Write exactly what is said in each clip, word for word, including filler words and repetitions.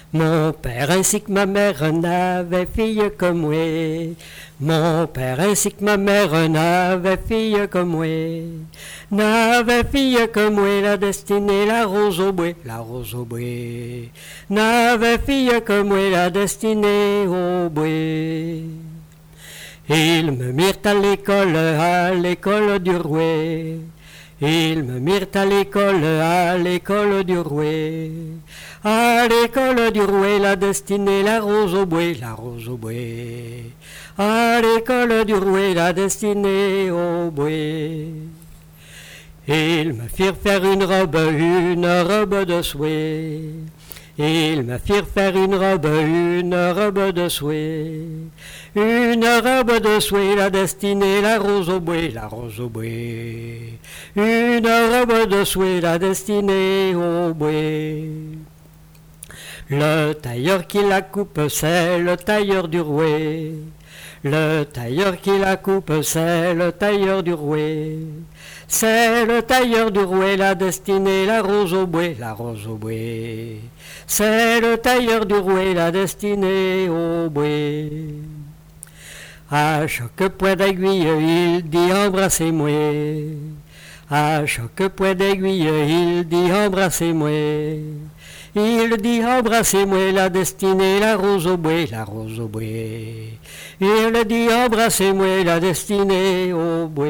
Mon père ainsi que ma mère n'avaient fille comme moi. Mon père ainsi que ma mère n'avait fille comme moi. N'avait fille comme moi, la destinée, la rose au bois, la rose au bois. N'avait fille comme moi, la destinée au bois. Ils me mirent à l'école, à l'école du Rouet. Ils me mirent à l'école, à l'école du Rouet. À l'école du Rouet, la destinée, la rose au bois, la rose au bois. À l'école du Rouet, la destinée au bois. Ils me firent faire une robe, une robe de souhait. Ils me firent faire une robe, une robe de souhait. Une robe de souhait, la destinée, la rose au bois, la rose au bois. Une robe de souhait, la destinée au bois. Le tailleur qui la coupe, c'est le tailleur du Rouet. Le tailleur qui la coupe, c'est le tailleur du Rouet. C'est le tailleur du Rouet, la destinée, la rose au bois, la rose au bois. C'est le tailleur du Rouet, la destinée au bois. À chaque point d'aiguille, il dit embrassez-moi. À chaque point d'aiguille, il dit embrassez-moi. Il dit embrassez-moi, la destinée, la rose au bois, la rose au bois. Il dit embrassez-moi, la destinée au bois.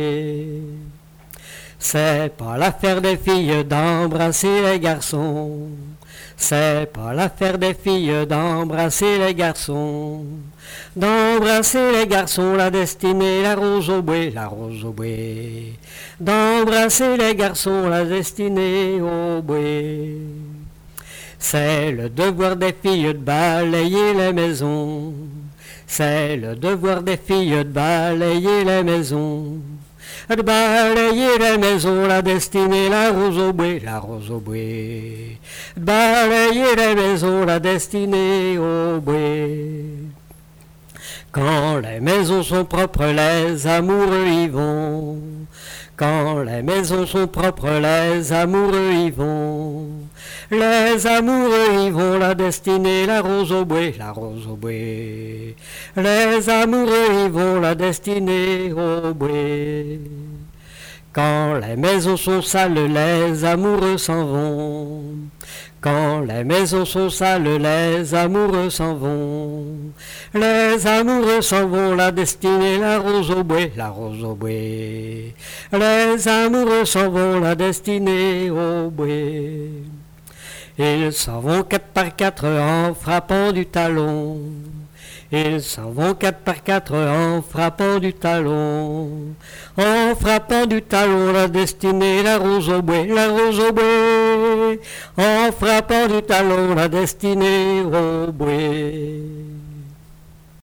C'est pas l'affaire des filles d'embrasser les garçons. C'est pas l'affaire des filles d'embrasser les garçons. D'embrasser les garçons, la destinée, la rose au bois, la rose au bois. D'embrasser les garçons, la destinée au bois. C'est le devoir des filles de balayer les maisons. C'est le devoir des filles de balayer les maisons. De balayer les maisons, la destinée, la rose au bois, la rose au bois. De balayer les maisons, la destinée au bois. Quand les maisons sont propres, les amoureux y vont. Quand les maisons sont propres, les amoureux y vont. Les amoureux y vont, la destinée, la rose au bois, la rose au bois. Les amoureux y vont, la destinée au bois. Quand les maisons sont sales, les amoureux s'en vont. Quand les maisons sont sales, les amoureux s'en vont. Les amoureux s'en vont, la destinée, la rose au bois, la rose au bois. Les amoureux s'en vont, la destinée au bois. Ils s'en vont quatre par quatre en frappant du talon. Ils s'en vont quatre par quatre en frappant du talon. En frappant du talon, la destinée, la rose au bois, la rose au bois. En frappant du talon, la destinée au bois.